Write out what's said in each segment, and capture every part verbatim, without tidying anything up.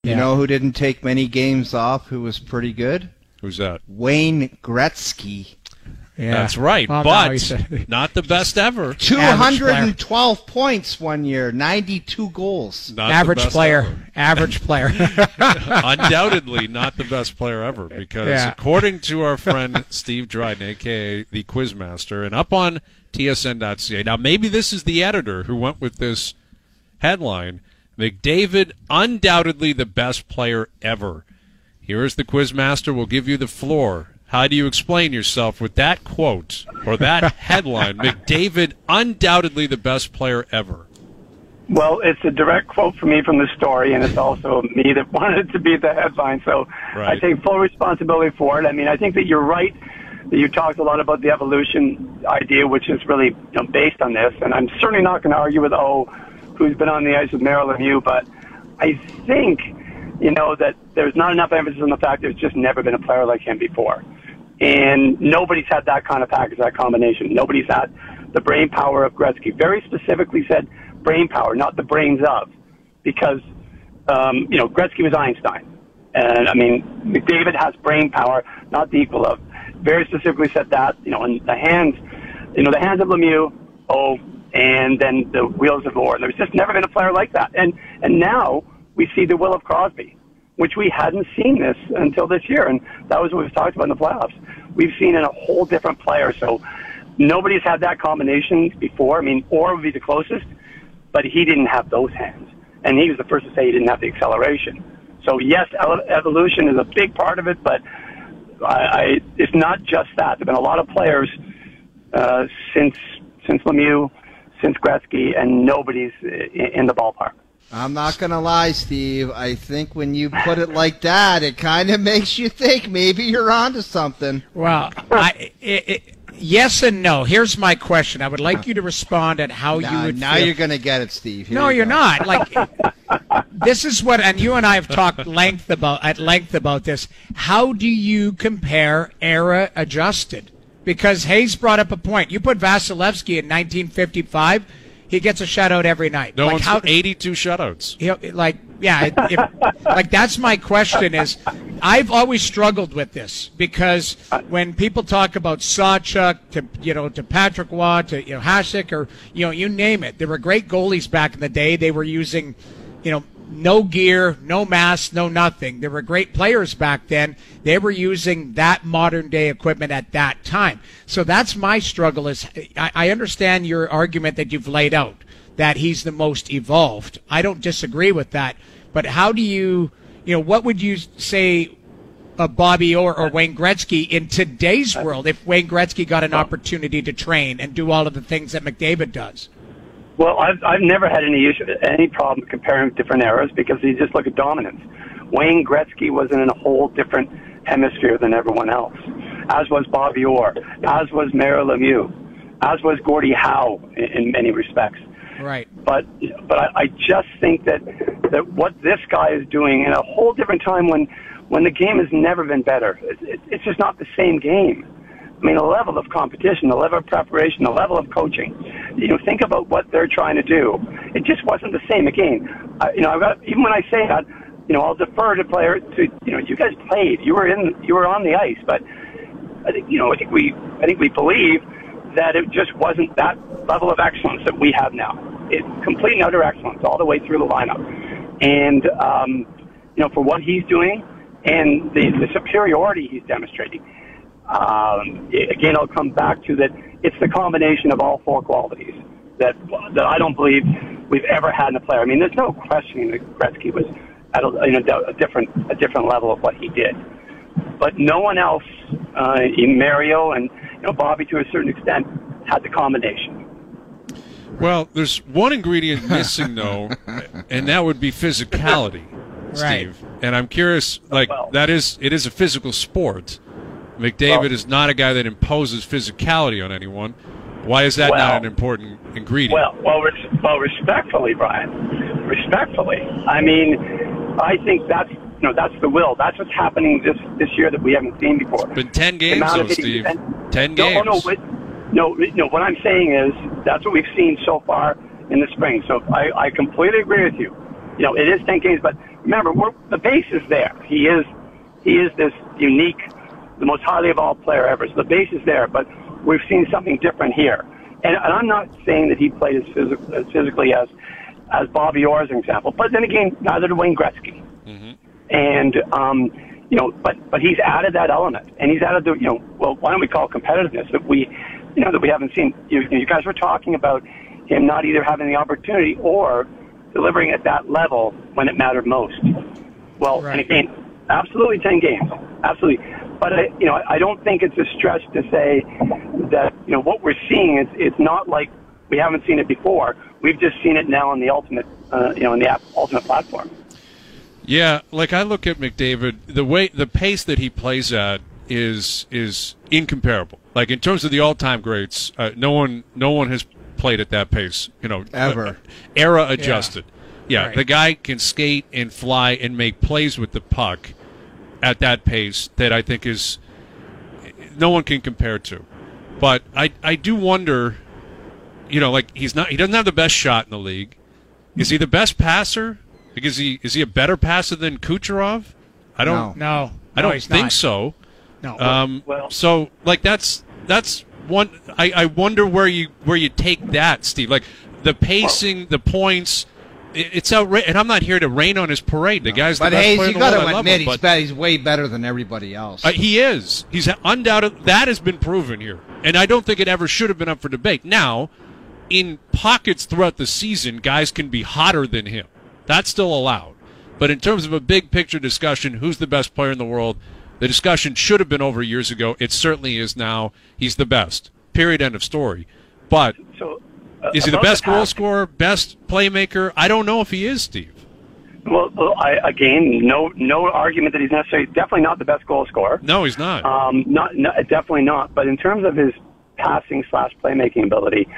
You Yeah. know who didn't take many games off, who was pretty good? Who's that? Wayne Gretzky. Yeah. That's right, Well, no, but he said- not the best ever. two hundred twelve points one year, ninety-two goals. Not the average best player. ever. Average player. Undoubtedly not the best player ever, because Yeah. according to our friend Steve Dryden, a k a the Quizmaster, and up on T S N dot C A, now maybe this is the editor who went with this headline, McDavid, undoubtedly the best player ever. Here is the Quizmaster. We'll give you the floor. How do you explain yourself with that quote or that headline, McDavid, undoubtedly the best player ever? Well, it's a direct quote from me from the story, and it's also me that wanted it to be the headline, so Right. I take full responsibility for it. I mean, I think that you're right, that you talked a lot about the evolution idea, which is really, you know, based on this, and I'm certainly not going to argue with O, who's been on the ice with Merrill Lemieux, but I think, you know, that there's not enough emphasis on the fact there's just never been a player like him before. And nobody's had that kind of package, that combination. Nobody's had the brain power of Gretzky. Very specifically said brain power, not the brains of. Because, um, you know, Gretzky was Einstein. And, I mean, McDavid has brain power, not the equal of. Very specifically said that, you know, in the hands, you know, the hands of Lemieux, oh, and then the wheels of Orr. There's just never been a player like that. And and now we see the will of Crosby, which we hadn't seen this until this year, and that was what we talked about in the playoffs. We've seen in a whole different player, so nobody's had that combination before. I mean, Orr would be the closest, but he didn't have those hands, and he was the first to say he didn't have the acceleration. So yes, evolution is a big part of it, but I, I, it's not just that. There've been a lot of players uh, since since Lemieux, since Gretzky, and nobody's in the ballpark. I'm not going to lie, Steve. I think when you put it like that, it kind of makes you think maybe you're onto something. Well, I, it, it, yes and no. Here's my question. I would like you to respond at how Now, you would now feel. you're going to get it, Steve. Here No, you you're go. not. Like, this is what, and you and I have talked length about at length about this. How do you compare era adjusted? Because Hayes brought up a point. You put Vasilevsky in nineteen fifty-five, he gets a shutout every night. No like one's how, eighty-two shutouts. He'll, like, yeah, if, like that's my question is, I've always struggled with this because when people talk about Sawchuk to, you know, to Patrick Waugh to, you know, Hasek or, you know, you name it, there were great goalies back in the day. They were using, you know, no gear, no mask, no nothing. There were great players back then. They were using that modern day equipment at that time. So that's my struggle is I, I understand your argument that you've laid out, that he's the most evolved. I don't disagree with that. But how do you, you know, what would you say of Bobby Orr or Wayne Gretzky in today's world if Wayne Gretzky got an opportunity to train and do all of the things that McDavid does? Well, I've I've never had any issue, any problem comparing different eras because you just look at dominance. Wayne Gretzky was in a whole different hemisphere than everyone else, as was Bobby Orr, as was Merrill Lemieux, as was Gordie Howe in, in many respects. Right. But but I, I just think that that what this guy is doing in a whole different time when when the game has never been better. It, it, it's just not the same game. I mean, the level of competition, the level of preparation, the level of coaching. You know, think about what they're trying to do. It just wasn't the same again. I, you know, I've got, even when I say that, you know, I'll defer to player to you know, you guys played, you were in, you were on the ice, but I think you know, I think we, I think we believe that it just wasn't that level of excellence that we have now. It's complete and utter excellence all the way through the lineup, and um, you know, for what he's doing and the, the superiority he's demonstrating. Um, again, I'll come back to that. It's the combination of all four qualities that that I don't believe we've ever had in a player. I mean, there's no questioning that Gretzky was at a, you know, a different a different level of what he did, but no one else, uh, in Mario and you know Bobby to a certain extent, had the combination. Well, there's one ingredient missing though, and that would be physicality, Right. Steve. And I'm curious, like Well- that is it is a physical sport. McDavid Well- is not a guy that imposes physicality on anyone. Why is that Well- not an important ingredient? Well, well, res- well, respectfully, Brian, respectfully. I mean, I think that's you know that's the will. That's what's happening this this year that we haven't seen before. Been ten The games, amount though, of it- Steve. and- Ten no, games. Oh, no, wait, no, no. What I'm saying is that's what we've seen so far in the spring. So I, I completely agree with you. You know, it is ten games, but remember, we're, the base is there. He is he is this unique, the most highly evolved player ever. So the base is there, but we've seen something different here. And, and I'm not saying that he played as, phys- as physically as as Bobby Orr, as an example. But then again, neither did Wayne Gretzky. Mm-hmm. And um, you know, but but he's added that element, and he's added the you know, well, why don't we call it competitiveness that we, you know, that we haven't seen. You, you guys were talking about him not either having the opportunity or delivering at that level when it mattered most. Well, right. And again, absolutely ten games, absolutely. But I, you know, I don't think it's a stretch to say that you know what we're seeing is it's not like we haven't seen it before. We've just seen it now on the ultimate, uh, you know, on the app, ultimate platform. Yeah, like I look at McDavid, the way the pace that he plays at is is incomparable. Like in terms of the all-time greats, uh, no one no one has played at that pace. You know, Ever. Uh, era adjusted. Yeah, yeah Right. The guy can skate and fly and make plays with the puck at that pace that I think is no one can compare to. But I I do wonder, you know, like he's not he doesn't have the best shot in the league. Is he the best passer? Like, is he is he a better passer than Kucherov? I don't No, I no, don't he's think not. so. No. Um, Well- so like that's that's one. I, I wonder where you where you take that, Steve. Like the pacing, the points. It, it's outrageous, and I'm not here to rain on his parade. The guy's the But best Hayes, player you in the world. got I to love admit, him, he's, but, bet he's way better than everybody else. uh, he is. He's undoubted. That has been proven here, and I don't think it ever should have been up for debate. Now, in pockets throughout the season, guys can be hotter than him. That's still allowed. But in terms of a big picture discussion, who's the best player in the world, the discussion should have been over years ago. It certainly is now. He's the best. Period. End of story. But So, uh, is he the about best the goal pass- scorer, best playmaker? I don't know if he is, Steve. Well, well, I, again, no no argument that he's necessarily definitely not the best goal scorer. No, he's not. Um, not, not definitely not. But in terms of his passing slash playmaking ability,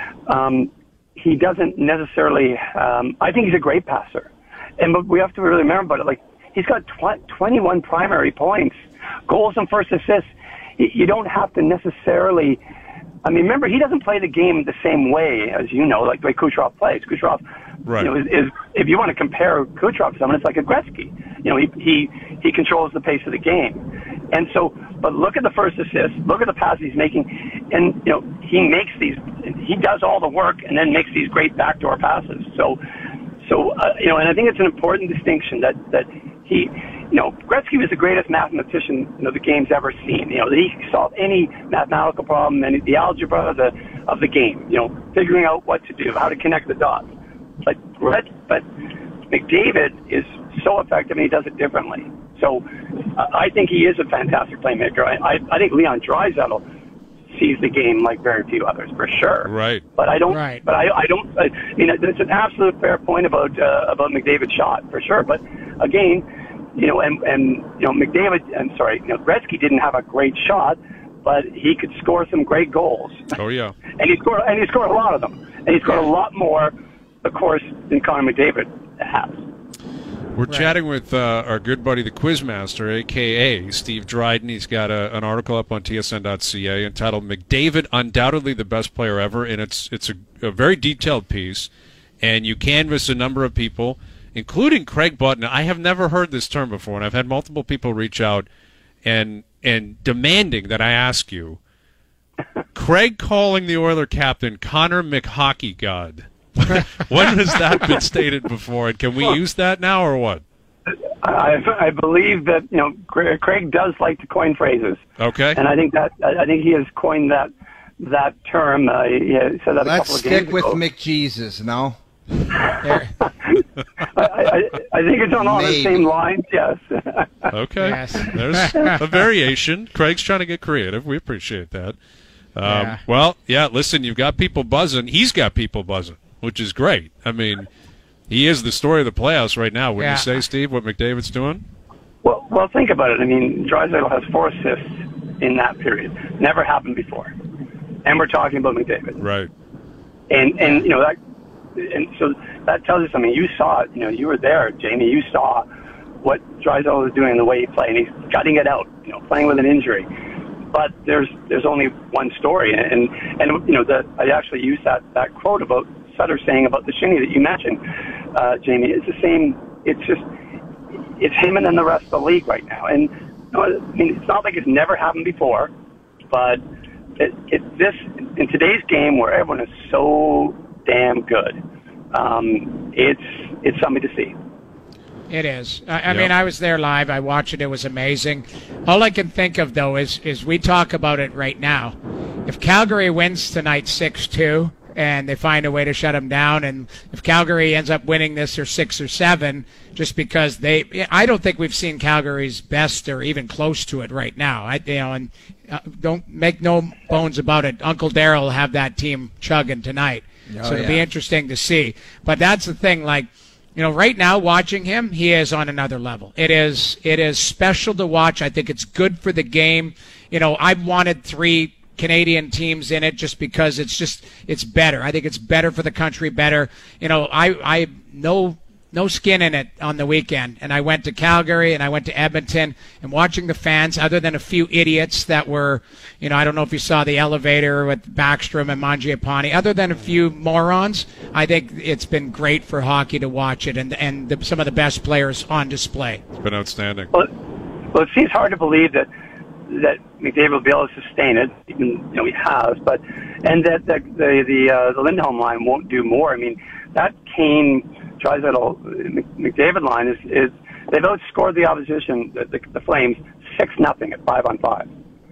um, he doesn't necessarily. Um, I think he's a great passer, and but we have to really remember about it. Like he's got tw- twenty-one primary points, goals and first assists. Y- You don't have to necessarily. I mean, remember he doesn't play the game the same way as you know, like the way Kucherov plays. Kucherov, Right. you know, is, is if you want to compare Kucherov to someone, it's like a Gretzky. You know, he he he controls the pace of the game, and so. But look at the first assist. Look at the passes he's making, and you know he makes these. He does all the work and then makes these great backdoor passes. So, so uh, you know, and I think it's an important distinction that that he, you know, Gretzky was the greatest mathematician you know the game's ever seen. You know, that he solved any mathematical problem and the algebra of the of the game. You know, figuring out what to do, how to connect the dots. But but McDavid is so effective and he does it differently. So uh, I think he is a fantastic playmaker. I, I, I think Leon Draisaitl sees the game like very few others, for sure. Right. But I don't. Right. But I, I don't. I mean, it's an absolute fair point about uh, about McDavid's shot, for sure. But again, you know, and and you know, McDavid. I'm sorry, you know, Gretzky didn't have a great shot, but he could score some great goals. Oh yeah. and he scored. And he scored a lot of them. And he scored a lot more, of course, than Connor McDavid has. We're Right. chatting with uh, our good buddy, the Quizmaster, a k a. Steve Dryden. He's got a, an article up on T S N dot C A entitled "McDavid, Undoubtedly the Best Player Ever," and it's it's a, a very detailed piece, and you canvass a number of people, including Craig Button. I have never heard this term before, and I've had multiple people reach out and and demanding that I ask you. Craig calling the Oiler captain Connor McHockey God. When has that been stated before, and can we use that now or what? I, I believe that you know Craig Craig does like to coin phrases, Okay. and I think that I think he has coined that that term. Uh, he said that a Let's couple of stick games with ago. McJesus, no? There- I, I, I think it's on all the Maybe. same lines. Yes. Okay. Yes. There's a variation. Craig's trying to get creative. We appreciate that. Um, Yeah. Well, yeah, listen, you've got people buzzing. He's got people buzzing, which is great. I mean, he is the story of the playoffs right now. Wouldn't Yeah. you say, Steve, what McDavid's doing? Well, well, think about it. I mean, Draisaitl has four assists in that period. Never happened before, and we're talking about McDavid. Right. And and you know that, and so that tells you something. You saw it. You know, you were there, Jamie. You saw what Draisaitl was doing, the way he played, and he's gutting it out. You know, playing with an injury. But there's there's only one story, and and you know that I actually used that that quote about Sutter saying about the shinny that you mentioned, uh, Jamie. It's the same. It's just it's him and then the rest of the league right now. And you know, I mean, it's not like it's never happened before, but it, it this in today's game where everyone is so damn good, um, it's it's something to see. It is. I, I Yep. mean, I was there live. I watched it. It was amazing. All I can think of, though, is is we talk about it right now. If Calgary wins tonight six two and they find a way to shut them down, and if Calgary ends up winning this or six or seven, just because they, I don't think we've seen Calgary's best or even close to it right now. I, you know, and uh, don't make no bones about it. Uncle Darryl will have that team chugging tonight, Oh, so it'll yeah. be interesting to see. But that's the thing, like. You know, right now, watching him, he is on another level. It is it is special to watch. I think it's good for the game. You know, I've wanted three Canadian teams in it just because it's just it's better. I think it's better for the country, better. You know, I I no no skin in it on the weekend, and I went to Calgary and I went to Edmonton, and watching the fans, other than a few idiots that were, you know, I don't know if you saw the elevator with Backstrom and Mangiapane, other than a few morons, I think it's been great for hockey to watch it, and and the, some of the best players on display. It's been outstanding. Well, well, it seems hard to believe that that McDavid will be able to sustain it, even you know he has, but and that the the the, uh, the Lindholm line won't do more. I mean, that Kane, Draisaitl, McDavid line is is they've outscored the opposition, the, the, the Flames, six nothing at five on five.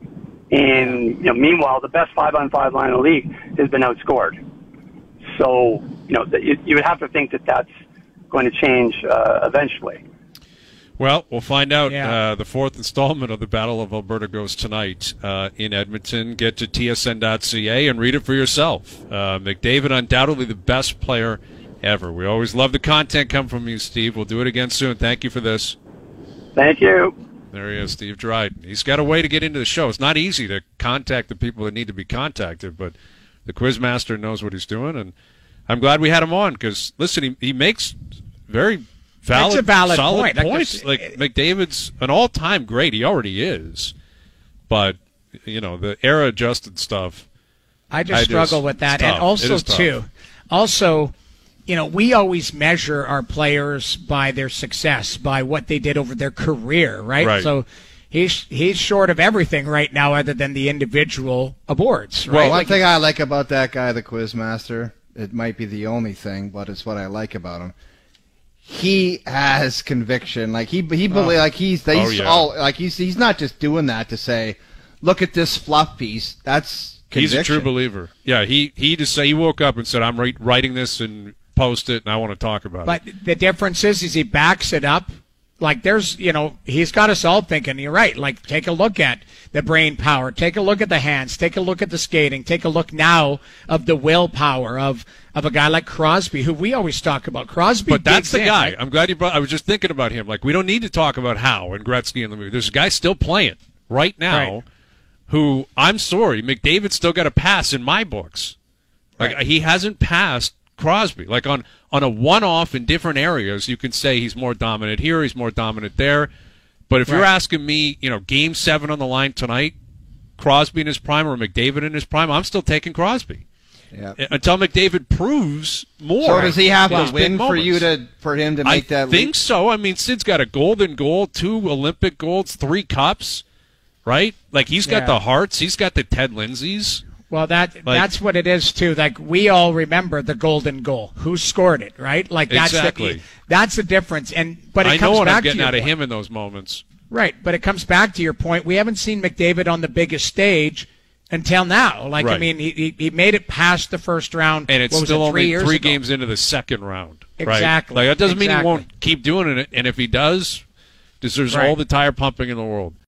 And you know, meanwhile, the best five on five line in the league has been outscored. So you know, you, you would have to think that that's going to change uh, eventually. Well, we'll find out. Yeah. Uh, the fourth installment of the Battle of Alberta goes tonight uh, in Edmonton. Get to T S N dot C A and read it for yourself. Uh, McDavid, undoubtedly the best player ever. We always love the content come from you, Steve. We'll do it again soon. Thank you for this. Thank you. There he is, Steve Dryden. He's got a way to get into the show. It's not easy to contact the people that need to be contacted, but the Quizmaster knows what he's doing, and I'm glad we had him on because, listen, he, he makes very valid, It's a valid solid point. Like, points. it's- Like, McDavid's an all-time great. He already is. But, you know, the era-adjusted stuff. I just I struggle just- with that. it's And tough. It also, is tough. too, also, you know, we always measure our players by their success, by what they did over their career, right? Right. So he's he's short of everything right now other than the individual awards, right? Well, one Like, thing I like about that guy, the Quizmaster, it might be the only thing, but it's what I like about him. He has conviction. Like he he believe like he's he's Oh, yeah. all like he's he's not just doing that to say, look at this fluff piece. That's conviction. He's a true believer. Yeah, he, he just say he woke up and said, I'm write, writing this and post it, and I want to talk about But it. the difference is, is he backs it up. Like there's, you know, he's got us all thinking. You're right. Like take a look at the brain power. Take a look at the hands. Take a look at the skating. Take a look now of the willpower of of a guy like Crosby, who we always talk about. Crosby, But that's digs the in, guy. right? I'm glad you brought. I was just thinking about him. Like we don't need to talk about Howe and Gretzky in the movie. There's a guy still playing right now, Right. who I'm sorry, McDavid still got a pass in my books. Like Right. he hasn't passed Crosby. Like on on a one-off in different areas, you can say he's more dominant here, he's more dominant there. But if you're Right. asking me, you know, Game Seven on the line tonight, Crosby in his prime or McDavid in his prime, I'm still taking Crosby. Yeah. Until McDavid proves more. So does he have those to big win for you moments. to for him to I make that think leap? so. I mean, Sid's got a golden goal, two Olympic golds, three cups, right? Like he's got Yeah. the hearts, he's got the Ted Lindsays. Well, that that's what it is too. Like we all remember the golden goal. Who scored it, right? Like that's Exactly. the, that's the difference. And but it I comes know what back I'm getting to your out of point. him in those moments. Right, but it comes back to your point. We haven't seen McDavid on the biggest stage until now. Like I Right. mean, he he- he made it past the first round, And it's what was still it, three only years three ago? games into the second round. Right? Exactly. Like that doesn't mean he Exactly. won't keep doing it. And if he does, deserves Right. all the tire pumping in the world.